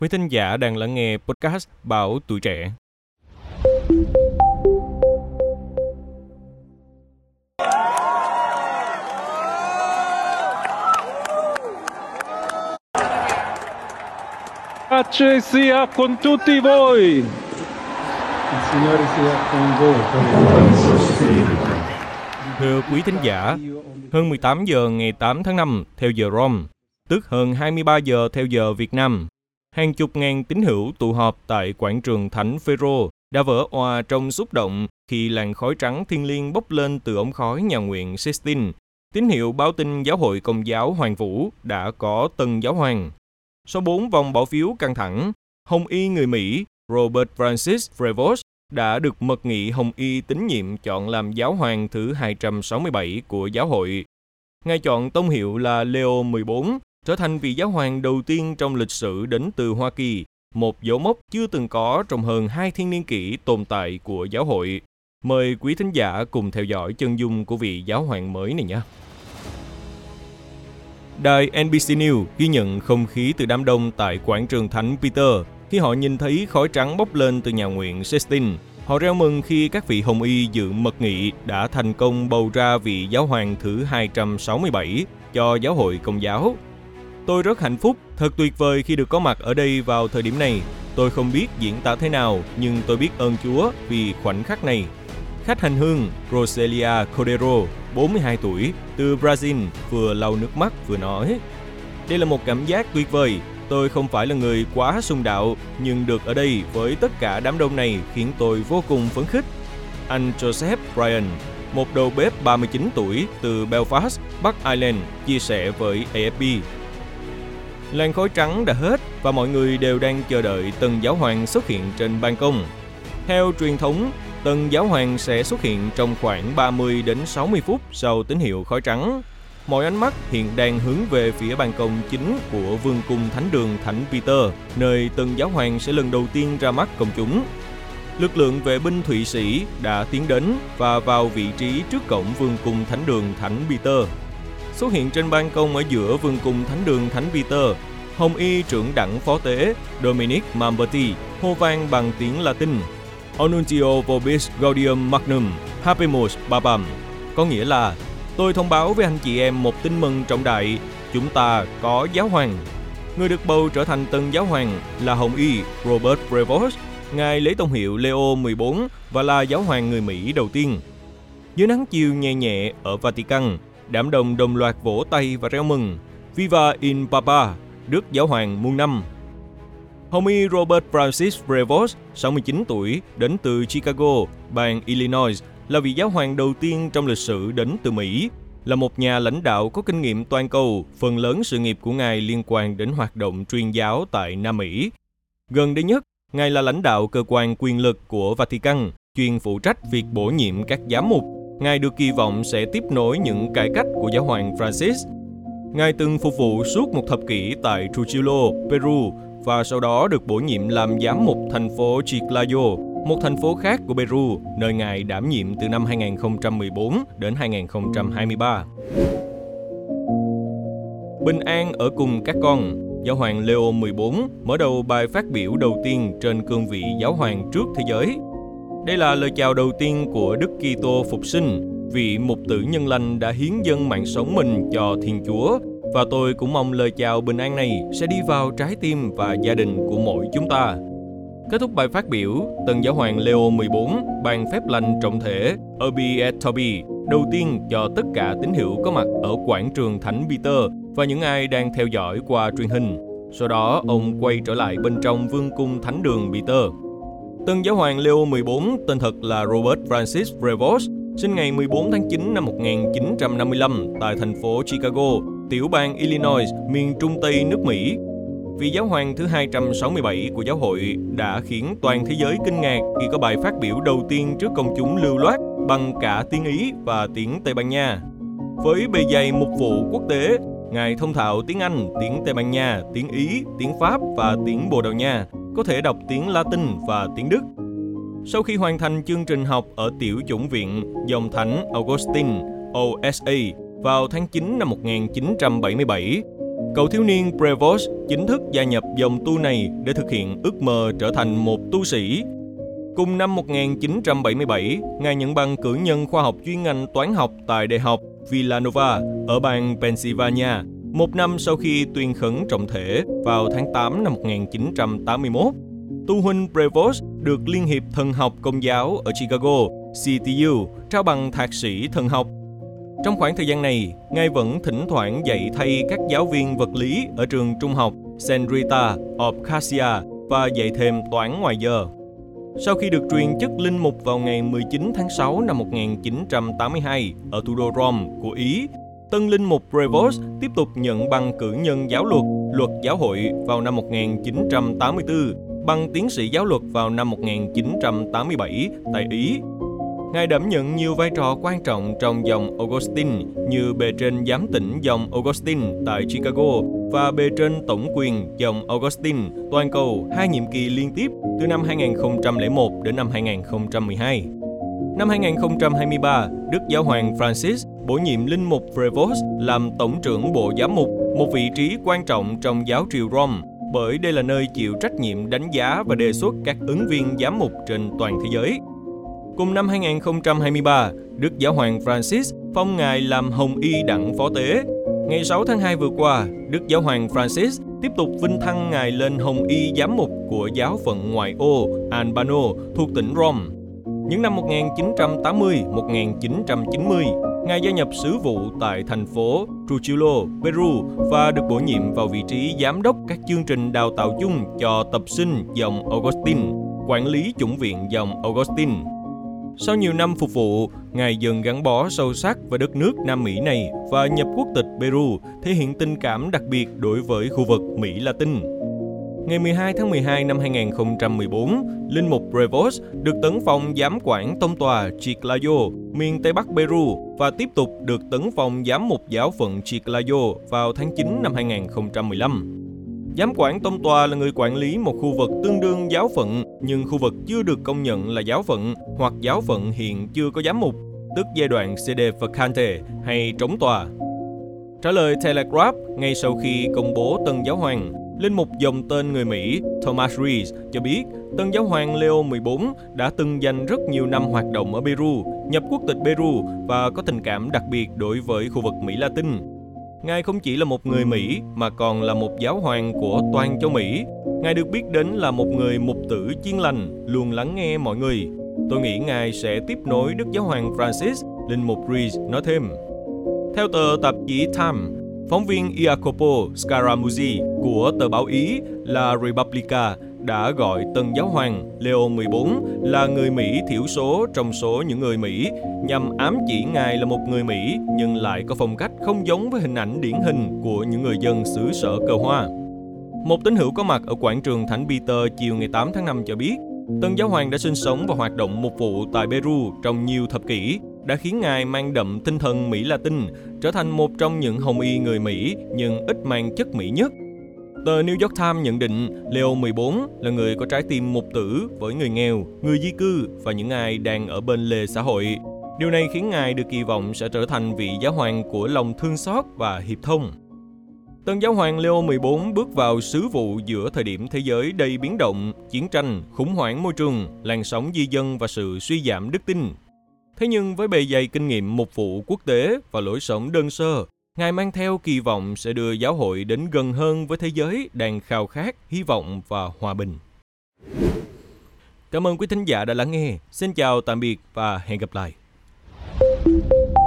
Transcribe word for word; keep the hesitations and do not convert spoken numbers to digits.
Quý thính giả đang lắng nghe podcast Báo Tuổi Trẻ. Pace sia con tutti voi. Il Signore sia con voi. Thưa quý thính giả, hơn mười tám giờ ngày tám tháng năm theo giờ Rome, tức hơn hai mươi ba giờ theo giờ Việt Nam, hàng chục ngàn tín hữu tụ họp tại quảng trường Thánh Phêrô đã vỡ òa trong xúc động khi làn khói trắng thiêng liêng bốc lên từ ống khói nhà nguyện Sistine, tín hiệu báo tin giáo hội Công giáo Hoàn Vũ đã có tân giáo hoàng. Sau bốn vòng bỏ phiếu căng thẳng, Hồng y người Mỹ Robert Francis Prevost đã được mật nghị Hồng y tín nhiệm chọn làm giáo hoàng thứ hai trăm sáu mươi bảy của giáo hội. Ngài chọn tông hiệu là Leo mười bốn, trở thành vị giáo hoàng đầu tiên trong lịch sử đến từ Hoa Kỳ, một dấu mốc chưa từng có trong hơn hai thiên niên kỷ tồn tại của giáo hội. Mời quý thính giả cùng theo dõi chân dung của vị giáo hoàng mới này nhé. Đài en bê xê News ghi nhận không khí từ đám đông tại quảng trường Thánh Peter khi họ nhìn thấy khói trắng bốc lên từ nhà nguyện Sistine. Họ reo mừng khi các vị Hồng y dự mật nghị đã thành công bầu ra vị giáo hoàng thứ hai trăm sáu mươi bảy cho giáo hội Công giáo. Tôi rất hạnh phúc, thật tuyệt vời khi được có mặt ở đây vào thời điểm này. Tôi không biết diễn tả thế nào, nhưng tôi biết ơn Chúa vì khoảnh khắc này. Khách hành hương Roselia Cordero, bốn mươi hai tuổi, từ Brazil, vừa lau nước mắt vừa nói: "Đây là một cảm giác tuyệt vời. Tôi không phải là người quá sùng đạo, nhưng được ở đây với tất cả đám đông này khiến tôi vô cùng phấn khích." Anh Joseph Bryan, một đầu bếp ba mươi chín tuổi từ Belfast, Bắc Ireland, chia sẻ với a ép pê: "Làn khói trắng đã hết và mọi người đều đang chờ đợi tân giáo hoàng xuất hiện trên ban công. Theo truyền thống, tân giáo hoàng sẽ xuất hiện trong khoảng ba mươi đến sáu mươi phút sau tín hiệu khói trắng. Mọi ánh mắt hiện đang hướng về phía ban công chính của vương cung thánh đường Thánh Peter, nơi tân giáo hoàng sẽ lần đầu tiên ra mắt công chúng. Lực lượng vệ binh Thụy Sĩ đã tiến đến và vào vị trí trước cổng vương cung thánh đường Thánh Peter. Xuất hiện trên ban công ở giữa vương cung thánh đường Thánh Peter, Hồng y trưởng đẳng phó tế Dominic Mamberti hô vang bằng tiếng Latin: Annuntio vobis gaudium magnum habemus babam, có nghĩa là: tôi thông báo với anh chị em một tin mừng trọng đại, chúng ta có giáo hoàng. Người được bầu trở thành tân giáo hoàng là Hồng y Robert Prevost. Ngài lấy tông hiệu Leo mười bốn và là giáo hoàng người Mỹ đầu tiên. Dưới nắng chiều nhẹ nhẹ ở Vatican, đám đông đồng loạt vỗ tay và reo mừng: Viva in Papa, Đức Giáo hoàng muôn năm. Hồng y Robert Francis Prevost, sáu mươi chín tuổi, đến từ Chicago, bang Illinois, là vị giáo hoàng đầu tiên trong lịch sử đến từ Mỹ. Là một nhà lãnh đạo có kinh nghiệm toàn cầu, phần lớn sự nghiệp của Ngài liên quan đến hoạt động truyền giáo tại Nam Mỹ. Gần đây nhất, Ngài là lãnh đạo cơ quan quyền lực của Vatican, chuyên phụ trách việc bổ nhiệm các giám mục. Ngài được kỳ vọng sẽ tiếp nối những cải cách của giáo hoàng Francis. Ngài từng phục vụ suốt một thập kỷ tại Trujillo, Peru, và sau đó được bổ nhiệm làm giám mục thành phố Chiclayo, một thành phố khác của Peru, nơi Ngài đảm nhiệm từ năm hai nghìn không trăm mười bốn đến hai nghìn không trăm hai mươi ba. Bình an ở cùng các con. Giáo hoàng Leo mười bốn mở đầu bài phát biểu đầu tiên trên cương vị giáo hoàng trước thế giới. Đây là lời chào đầu tiên của Đức Kitô Phục Sinh, vị mục tử nhân lành đã hiến dâng mạng sống mình cho Thiên Chúa, và tôi cũng mong lời chào bình an này sẽ đi vào trái tim và gia đình của mỗi chúng ta. Kết thúc bài phát biểu, tân giáo hoàng Leo mười bốn ban phép lành trọng thể Urbi et Orbi đầu tiên cho tất cả tín hữu có mặt ở quảng trường Thánh Peter và những ai đang theo dõi qua truyền hình. Sau đó, ông quay trở lại bên trong vương cung thánh đường Peter. Tân giáo hoàng Leo mười bốn tên thật là Robert Francis Prevost, sinh ngày mười bốn tháng chín năm một nghìn chín trăm năm mươi lăm tại thành phố Chicago, tiểu bang Illinois, miền Trung Tây nước Mỹ. Vị giáo hoàng thứ hai trăm sáu mươi bảy của giáo hội đã khiến toàn thế giới kinh ngạc khi có bài phát biểu đầu tiên trước công chúng lưu loát bằng cả tiếng Ý và tiếng Tây Ban Nha. Với bề dày mục vụ quốc tế, Ngài thông thạo tiếng Anh, tiếng Tây Ban Nha, tiếng Ý, tiếng Pháp và tiếng Bồ Đào Nha, có thể đọc tiếng Latin và tiếng Đức. Sau khi hoàn thành chương trình học ở Tiểu chủng viện Dòng Thánh Augustine O S A vào tháng chín năm một nghìn chín trăm bảy mươi bảy, Cậu thiếu niên Prevost chính thức gia nhập dòng tu này để thực hiện ước mơ trở thành một tu sĩ. Cùng năm một nghìn chín trăm bảy mươi bảy, Ngài nhận bằng cử nhân khoa học chuyên ngành toán học tại Đại học Villanova ở bang Pennsylvania, một năm sau khi tuyên khấn trọng thể vào tháng tám năm một nghìn chín trăm tám mươi mốt. Tu huynh Prevost được Liên hiệp Thần học Công giáo ở Chicago, C T U, trao bằng thạc sĩ thần học. Trong khoảng thời gian này, Ngài vẫn thỉnh thoảng dạy thay các giáo viên vật lý ở trường trung học Saint Rita of Cassia và dạy thêm toán ngoài giờ. Sau khi được truyền chức linh mục vào ngày mười chín tháng sáu năm một nghìn chín trăm tám mươi hai ở thủ đô Rome của Ý, tân linh mục Prevost tiếp tục nhận bằng cử nhân giáo luật, luật giáo hội vào năm một nghìn chín trăm tám mươi tư, bằng tiến sĩ giáo luật vào năm một nghìn chín trăm tám mươi bảy tại Ý. Ngài đảm nhận nhiều vai trò quan trọng trong dòng Augustine như bề trên giám tỉnh dòng Augustine tại Chicago và bề trên tổng quyền dòng Augustine toàn cầu hai nhiệm kỳ liên tiếp từ năm hai nghìn không trăm lẻ một đến năm hai nghìn không trăm mười hai. Năm hai nghìn không trăm hai mươi ba, Đức Giáo hoàng Francis bổ nhiệm linh mục Prevost làm tổng trưởng bộ giám mục, một vị trí quan trọng trong giáo triều Rome, bởi đây là nơi chịu trách nhiệm đánh giá và đề xuất các ứng viên giám mục trên toàn thế giới. Cùng năm hai nghìn không trăm hai mươi ba, Đức Giáo hoàng Francis phong Ngài làm hồng y đặng phó tế. Ngày sáu tháng hai vừa qua, Đức Giáo hoàng Francis tiếp tục vinh thăng Ngài lên hồng y giám mục của giáo phận ngoại ô Albano thuộc tỉnh Rome. Những năm một nghìn chín trăm tám mươi đến một nghìn chín trăm chín mươi, Ngài gia nhập sứ vụ tại thành phố Trujillo, Peru và được bổ nhiệm vào vị trí giám đốc các chương trình đào tạo chung cho tập sinh dòng Augustine, quản lý chủng viện dòng Augustine. Sau nhiều năm phục vụ, Ngài dần gắn bó sâu sắc với đất nước Nam Mỹ này và nhập quốc tịch Peru, thể hiện tình cảm đặc biệt đối với khu vực Mỹ Latin. Ngày mười hai tháng mười hai năm hai nghìn không trăm mười bốn, linh mục Prevost được tấn phong giám quản tông tòa Chiclayo, miền Tây Bắc Peru và tiếp tục được tấn phong giám mục giáo phận Chiclayo vào tháng chín năm hai nghìn không trăm mười lăm. Giám quản tông tòa là người quản lý một khu vực tương đương giáo phận, nhưng khu vực chưa được công nhận là giáo phận hoặc giáo phận hiện chưa có giám mục, tức giai đoạn sede vacante hay trống tòa. Trả lời Telegraph ngay sau khi công bố tân giáo hoàng, linh mục dòng tên người Mỹ Thomas Rees cho biết tân giáo hoàng Leo mười bốn đã từng dành rất nhiều năm hoạt động ở Peru, nhập quốc tịch Peru và có tình cảm đặc biệt đối với khu vực Mỹ Latin. Ngài không chỉ là một người Mỹ mà còn là một giáo hoàng của toàn châu Mỹ. Ngài được biết đến là một người mục tử chiên lành, luôn lắng nghe mọi người. Tôi nghĩ Ngài sẽ tiếp nối Đức Giáo hoàng Francis, linh mục Rees nói thêm. Theo tờ tạp chí Time, phóng viên Jacopo Scaramuzzi của tờ báo Ý La Repubblica đã gọi tân giáo hoàng Leo mười bốn là người Mỹ thiểu số trong số những người Mỹ, nhằm ám chỉ Ngài là một người Mỹ nhưng lại có phong cách không giống với hình ảnh điển hình của những người dân xứ sở cờ hoa. Một tín hữu có mặt ở quảng trường Thánh Peter chiều ngày tám tháng năm cho biết, tân giáo hoàng đã sinh sống và hoạt động mục vụ tại Peru trong nhiều thập kỷ, đã khiến Ngài mang đậm tinh thần Mỹ Latin, trở thành một trong những hồng y người Mỹ nhưng ít mang chất Mỹ nhất. Tờ New York Times nhận định Leo mười bốn là người có trái tim mục tử với người nghèo, người di cư và những ai đang ở bên lề xã hội. Điều này khiến Ngài được kỳ vọng sẽ trở thành vị giáo hoàng của lòng thương xót và hiệp thông. Tân giáo hoàng Leo mười bốn bước vào sứ vụ giữa thời điểm thế giới đầy biến động, chiến tranh, khủng hoảng môi trường, làn sóng di dân và sự suy giảm đức tin. Thế nhưng với bề dày kinh nghiệm mục vụ quốc tế và lối sống đơn sơ, Ngài mang theo kỳ vọng sẽ đưa giáo hội đến gần hơn với thế giới đang khao khát, hy vọng và hòa bình. Cảm ơn quý thính giả đã lắng nghe. Xin chào, tạm biệt và hẹn gặp lại.